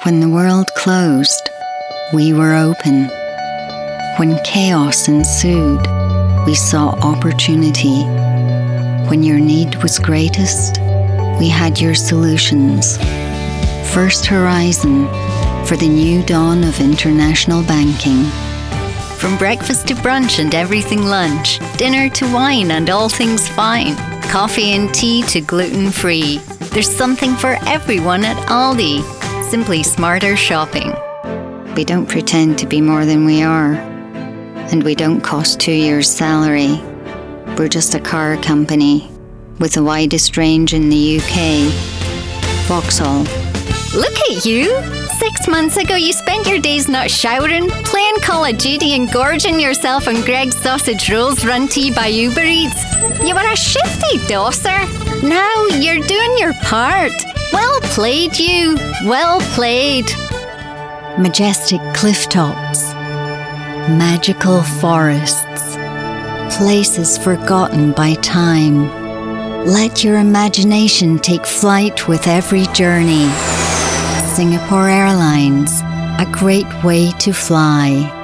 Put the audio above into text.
When the world closed, we were open. When chaos ensued, we saw opportunity. When your need was greatest, we had your solutions. First Horizon for the new dawn of international banking. From breakfast to brunch and everything lunch, dinner to wine and all things fine, coffee and tea to gluten-free. There's something for everyone at Aldi. Simply smarter shopping. We don't pretend to be more than we are, and we don't cost 2 years' salary. We're just a car company with the widest range in the UK. Vauxhall. Look at you! 6 months ago you spent your days not showering, playing Call of Duty and gorging yourself on Greg's sausage rolls run to you by Uber Eats. You were a shifty dosser. Now you're doing your part. Well played, you. Well played. Majestic cliff tops. Magical forests. Places forgotten by time. Let your imagination take flight with every journey. Singapore Airlines, a great way to fly.